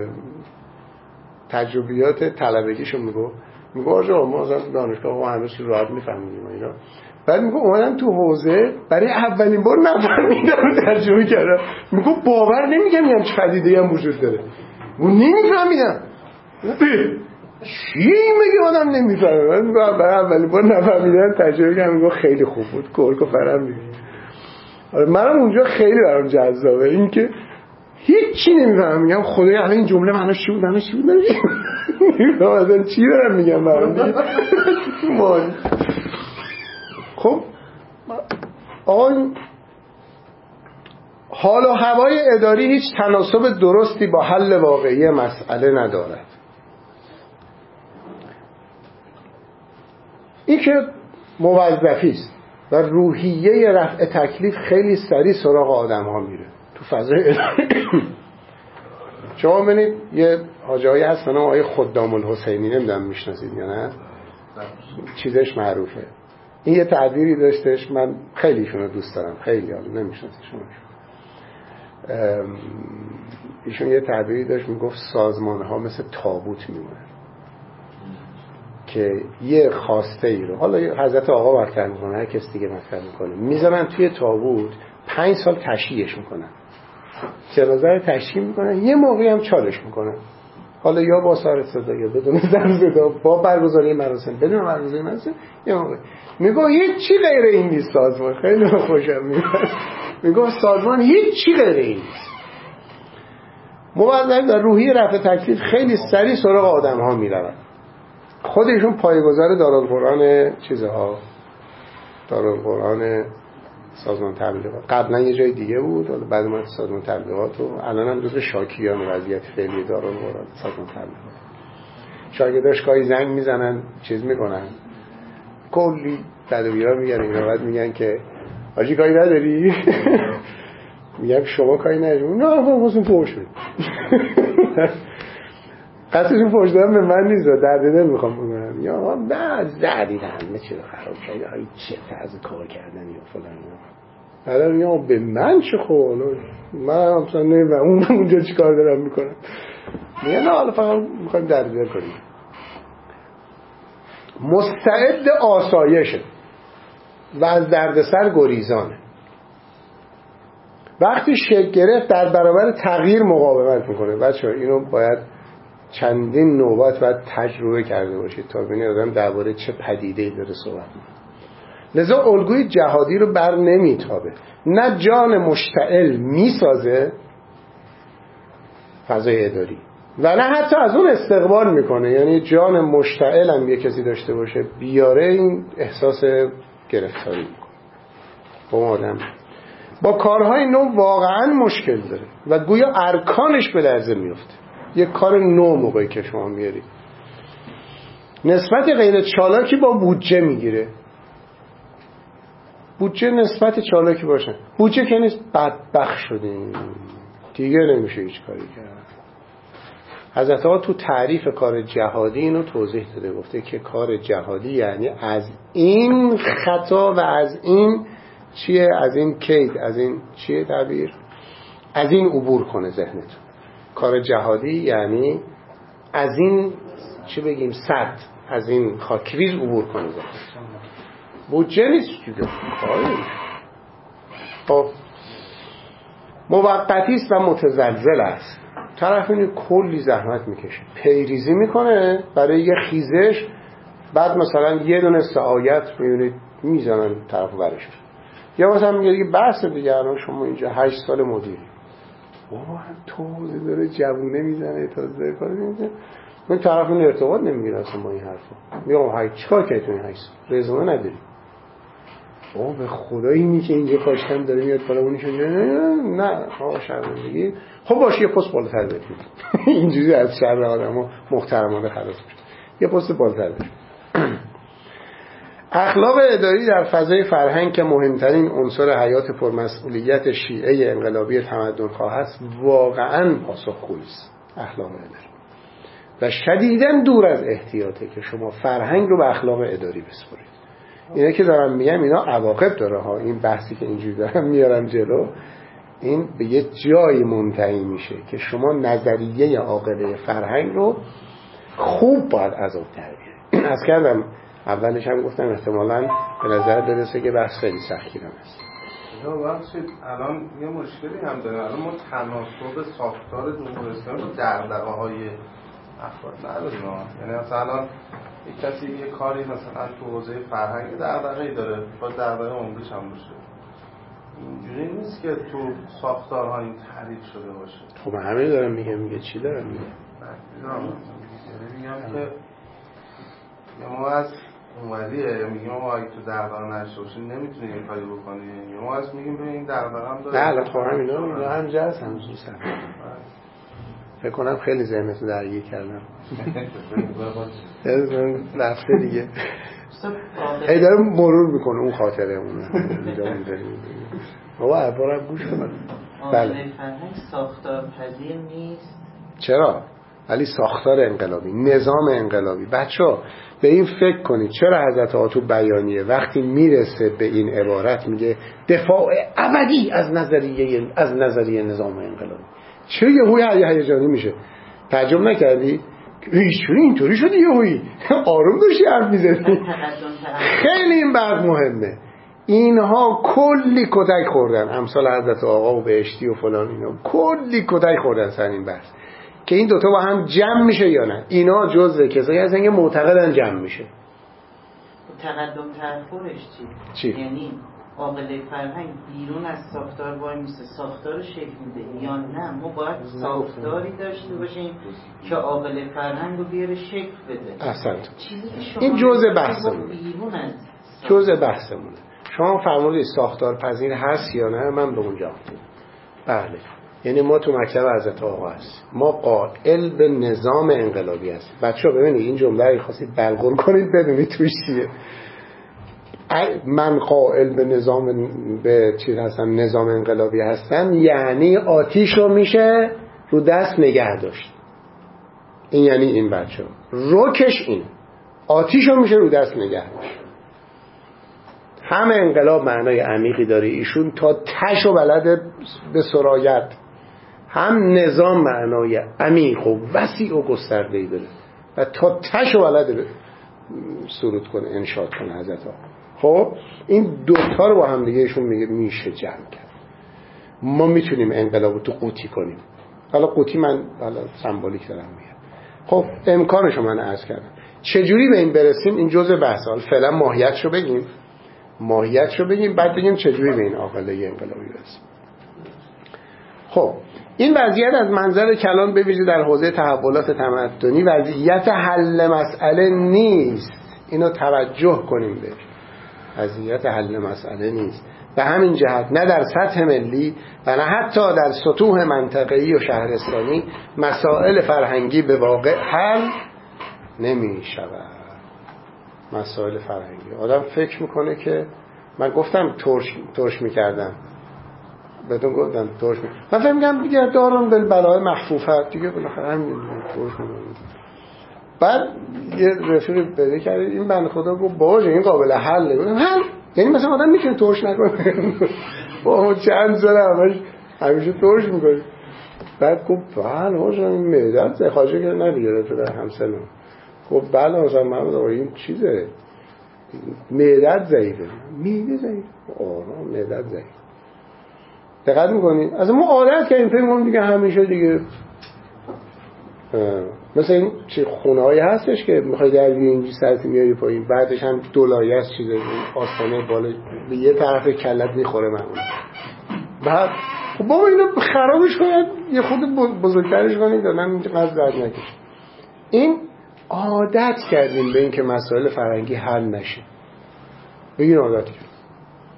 Speaker 2: تجربیات طلبگیشو میگو آقا ما مثلا دانشگاه ما همه چی راحت میفهمیم اینا. بعد میگو اومدم تو حوزه برای اولین بار نفهمیدم ترجمه کردم. میگو باور نمیکنم یه همچین پدیده‌ای هم وجود داره. من نمیفهمیدم. چی میگه آدم نمیفهمه؟ من میگو برای اولین بار نفهمیدم ترجمه کردم. میگو خیلی خوب بود. کرک و فرم میگه. آره منم اونجا خیلی برام جذابه این که هیچی نمیفهمم. میگم خدای الان این جمله معناش چی بود؟ معناش چی بود؟ نمیفهمم اصلا چی دارم میگم برام دیگه. خب آقا حال و هوای اداری هیچ تناسب درستی با حل واقعی مسئله ندارد. این که موظفی است و روحیه رفع تکلیف خیلی سریع سراغ آدم ها میره تو فضای اداری. شما ببینید یه حاجایی هست به نام آقای خدام الحسینی، نمیدونم میشناسید یا نه، چیزش معروفه. این یه تعبیری داشتش، من خیلی ایشونو دوست دارم، خیلی حالا نمیشناسیشون. ایشون یه تعبیری داشت میگفت سازمان ها مثل تابوت میمونن که یه خواسته ای رو، حالا حضرت آقا مطرح میکنه، هر کس دیگه مطرح میکنه، میذارن توی تابوت 5 سال تشییعش میکنن، جنازه رو تشییع میکنن، یه موقعی هم چالش میکنن، حالا یا با سر صدا یا بدون سر صدا، با برگزاری مراسم بدون برگزاری مراسم. یه موقع میگه هیچی غیر این نیست سازمان. خیلی خوشم میاد. میگه سازمان هیچی غیر این نیست. موظف در روحی رفع تکلیف خیلی سریع سراغ آدم ها میرون. خودشون پایه‌گذار دارالقرآن چیزها، دارالقرآن سازمان تبلیغات، قبلا یه جای دیگه بود، حالا بعد اومد سازمان تبلیغات و الان هم جزو شاکیان وضعیت فعلی دارالقرآن سازمان تبلیغات. شاگرداش گاهی زنگ میزنن چیز میکنن، کلی تدبیرا میگن اینا، بعد میگن که آجی کاری نداری؟ میگم شما کاری نداری؟ نه واسه فوش بدید. قصدشون فوش دادن به من نیست، درد دل میخوام بگم یا بعد زدیدن همه چی رو خراب کرده، های چه طرز کار کردن یا فلان. بعدا میگم به من چه خب، من مثلا نمیدونم اونجا چی کار دارم میکنم. میگن نه حالا فقط میخوایم درد دل کنیم. مستعد آسایشه و از دردسر گریزانه. وقتی شکل گرفت در برابر تغییر مقاومت میکنه. بچه‌ها اینو باید چندین نوبت باید تجربه کرده باشید تا ببینید آدم درباره چه پدیده‌ای داره صحبت میکنه. لذا الگوی جهادی رو بر نمیتابه، نه جان مشتعل میسازه فضای اداری و نه حتی از اون استقبال میکنه. یعنی جان مشتعل هم یه کسی داشته باشه بیاره، این احساس گرفتاری میکنه با اون آدم. با کارهای نو واقعا مشکل داره و گویا ارکانش به لرزه میفته. یه کار نو موقعی که شما میارید نسبت غیر چالاکی با بودجه میگیره. بودجه نسبت چالاکی باشه، بودجه که نیست بدبخت شدیم دیگه نمیشه هیچ کاری کرد. حضرت ها تو تعریف کار جهادی اینو توضیح داده، گفته که کار جهادی یعنی از این خطا و از این چیه، از این کید، از این چیه تعبیر، از این عبور کنه ذهنتون. کار جهادی یعنی از این چی بگیم صد، از این خاکریز عبور کنه ذهنتون. بودجه نیست دیگه. خب موقتی است و متزلزل است. طرف اینو کلی زحمت میکشه، پیریزی میکنه برای یه خیزش، بعد مثلا یه دونه آیت میبینید میزنن طرف ورش. یا مثلا میگه بحث دیگه الان شما اینجا 8 سال مدیری، بابا تازه داره جوونه میزنه، تازه کار میکنه، اون طرف اون ارتباط نمیگیره اصلا با این حرفا. میگم های چیکار کردی تو این 8 سال؟ رزومه نداری. به خدایی اینی که اینجا کاشتن داره میاد بالا اونیشون نه شرمندگی. خب باشه یه پست بالاتر بدید. اینجوری از شر آدمو محترمانه خلاص میشه. یه پست بالاتر بدید. اخلاق اداری در فضای فرهنگ که مهمترین عنصر حیات پرمسئولیت شیعه انقلابی تمدن‌خواه است، واقعاً پاسخگویی است. اخلاق اداری و شدیداً دور از احتیاطه که شما فرهنگ رو به اخلاق اداری بسپارید. اینا که دارم میگم اینا عواقب داره ها. این بحثی که اینجوری دارم میارم جلو، این به یه جایی منتهی میشه که شما نظریه عاقله فرهنگ رو خوب باید از آب در بیارید. از کردم اولش هم گفتم احتمالاً به نظر برسه که بحث خیلی سختگیرانه است.
Speaker 1: ببخشید الان یه مشکلی هم داریم. الان ما تناسب ساختار جمهوری اسلامی با دغدغه‌های افراد نداریم. یعنی مثلا یک کسی یه کاری مثلا تو حوزه فرهنگ دغدغه‌ای داره، با دغدغه عمریش هم باشه. اینجوری نیست که تو ساختارها این تعریف شده باشه.
Speaker 2: خب همین دارم میگه چی دارم میگه؟
Speaker 1: میگم که ما از اومدیه میگیم ما اگه تو دغدغه نشه باشیم نمیتونیم این کاری بکنیم، یا ما از میگیم به این دغدغه هم داره.
Speaker 2: نه الان خب اینا هم جاست هم زوستم. فکر کنم خیلی ذهنتو درگیر کردم. رفته دیگه هی داره مرور میکنه اون خاطره اونه اینجا میذاریم بابا عبارم گوش کنم.
Speaker 6: بله فرهنگ ساختار پذیر نیست.
Speaker 2: چرا؟ ولی ساختار انقلابی، نظام انقلابی. بچه‌ها به این فکر کنید چرا حضرت آقا تو بیانیه وقتی میرسه به این عبارت میگه دفاع ابدی از نظریه نظام انقلابی، چه یهویی هیجانی میشه؟ تعجب نکردی؟ اینطوری شدی یهویی آروم داشتی حرف میزدی. خیلی این بحث مهمه. اینها کلی کتک خوردن، امثال حضرت آقا و بهشتی و فلان، اینا کلی کتک خوردن سر این بحث که این دوتا با هم جمع میشه یا نه. اینا جزء کسایی هستن که معتقدن جمع میشه.
Speaker 6: تقدم تأخرش چی؟ یعنی عاقله فرهنگ بیرون از ساختار وای میسته، ساختار شکل میده یا نه ما باید ساختاری داشته باشیم که عاقله فرهنگ رو بیاره شکل بده.
Speaker 2: احسنت. این جزء بحثمونه. جزء بحثمونه. شما فرمودید ساختار پذیر هست یا نه، من به اونجا بله. یعنی ما تو مکتب حضرت آقا هست، ما قائل به نظام انقلابی هستیم. بچه‌ها ببینید این جمله رو خواستید بلغور کنید بدونید توش چیه. من قائل به نظام انقلابی هستم یعنی آتیش رو میشه رو دست نگه داشت. این یعنی این بچه‌ها روکش این آتیش رو میشه رو دست نگه داشت. همه انقلاب معنای عمیقی داره، ایشون تا تشو بلده به سرایت. هم نظام معنای عمیق و وسیع و گسترده‌ای داره و تا تشو بلده سرود کنه، انشاد کنه حضرت آقا. خب این دوتا رو با هم دیگه ایشون میگه میشه جمع کرد. ما میتونیم انقلاب رو تو قوطی کنیم. حالا قوطی من حالا سمبولیک دارم میگم. خب امکانشو من عرض کردم. چجوری به این برسیم این جزء بحث. حالا فعلا ماهیتشو بگیم بعد بگیم چجوری به این عاقله انقلابی برسیم. خب این وضعیت از منظر کلان به ویژه در حوزه تحولات تمدنی وضعیت حل مسئله نیست. اینو توجه کنیم بهش. وضعیت حل مسئله نیست. به همین جهت نه در سطح ملی و نه حتی در سطوح منطقه‌ای و شهرستانی مسائل فرهنگی به واقع حل نمی شود. مسائل فرهنگی آدم فکر میکنه که من گفتم ترش میکردم بهتون گفتم ترش میکردم من فکر میگم دیگه دارم بالبلای مخفوفت دیگه بالاخره همین ترش میکنم. بعد یه رفیقی پیدا کرد این بنده خدا گفت باشه این قابل حله. گفتم حل یعنی مثلا آدم میتونه ترش نکنه؟ با چند سال همیشه ترش میکنه. بعد گفت بله باشه این معدت زی خواهشه که نه دیگه رفیق همسنم. خب بله مثلا محمد آقا این چیزه معدت ضعیفه. میده ضعیف آره معدت ضعیف. دقت میکنید از ما عادت کردیم فکر می‌کنیم دیگه همیشه دیگه مثلا این چه خونه‌ای هستش که میخوای در اینجوری سرت میاری پایین بعدش هم دولایه است چیزه آستانه بالا به یه طرف کلت میخوره معمولا. بعد خب بابا اینو خرابش کنید یه خود بزرگترش کنید دادن اینقدر درد نکشه. این عادت کردیم به این که مسائل فرهنگی حل نشه. بگین عادت کرد.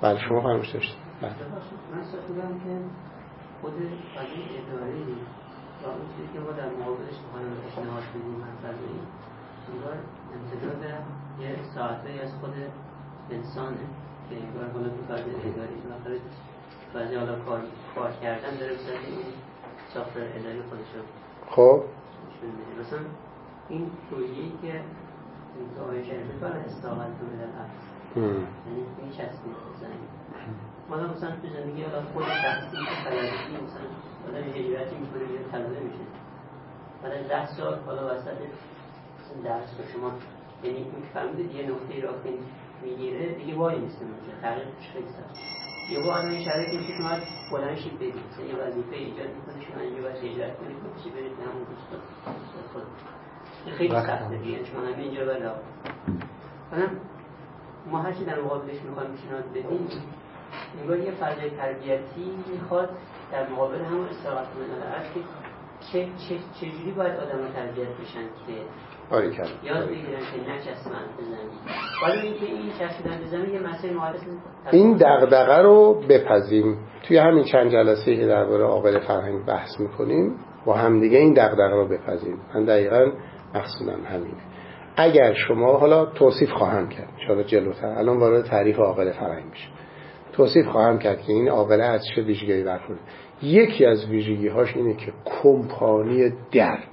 Speaker 2: بله شما فرمایش داشتید.
Speaker 4: من احساس می‌کنم که خود قضیه اداری و اون چیزی که ما در مقابلش می‌خوایم پیشنهاد بدیم منطقه‌ای انگار امتداد یه ساعتهایی از خود انسانه که انگار حالا تو کار اداری بالاخره بعضی حالا کار کردن داره بسید این ساختار اداری خودشو
Speaker 2: خب
Speaker 4: مثلا این توجیهی که آقای شریفی کار استاقت رو بدن یعنی این چسبی بزنیم حالا مثلا تو زندگی حالا خود شخصی که خلقی مثلا آدم هجرتی میکنه میره طلبه میشه بعد از 10 سال حالا وسط درس رو شما یعنی این فهمیده یه نقطه را که میگیره دیگه وای نیسته میشه تغییرش خیلی سخت یه با آدم این شرایطی میشه شما بلندشید برید مثلا یه وظیفه ایجاد میکنه شما اینجا باید هجرت کنید خودشی برید به همون خود خیلی سخته دیگه شما همه اینجا بلا حالا ما هرچی در مقابلش میخوایم پیشنهاد بدیم انگار یه فضای تربیتی میخواد در مقابل همون استراحت منال که چجوری باید آدم رو تربیت بشن که یاد بگیرن که نچسبن به زمین ولی اینکه این چسبیدن به زمین یه مسئله مهارت
Speaker 2: این دغدغه رو بپذیم توی همین چند جلسه که درباره عاقل فرهنگ بحث میکنیم با هم دیگه این دغدغه رو بپذیم. من دقیقاً مقصودم همینه. اگر شما حالا توصیف خواهم کرد ان شاءالله جلوتر الان وارد تعریف عاقل فرهنگ میشه توصیف خواهم کرد که این عاقله از چه ویژگی برخورده. یکی از ویژگی‌هاش اینه که کمپانی درد.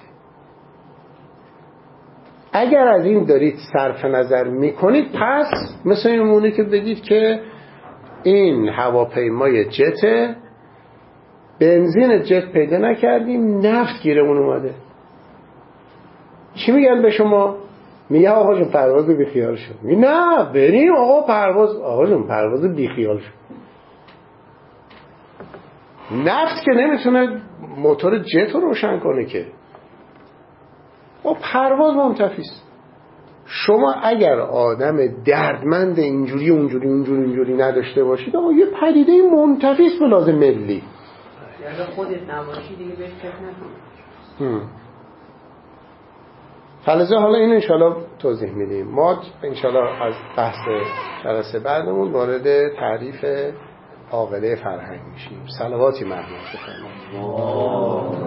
Speaker 2: اگر از این دارید صرف نظر میکنید پس مثل این مونه که بگید که این هواپیمای جته بنزین جت پیدا نکردیم نفت گیرمون اومده چی میگن به شما؟ میگه آقا جون پرواز بیخیال شد. میگه نه بریم آقا پرواز آقا جون پرواز بیخیال شد. نفت که نمیتونه موتور جت رو روشن کنه که پرواز منتفیست. شما اگر آدم دردمند اینجوری اونجوری نداشته باشید آقا یه پدیده منتفیست به لازم ملی
Speaker 4: یعنی خودت نباشی دیگه بهش فکر نکن.
Speaker 2: فلزا حالا این انشالله توضیح میدیم. ما انشالله از بحث جلسه بعدمون وارد تعریف عاقله فرهنگ میشیم. صلواتی محمد بفرمایید.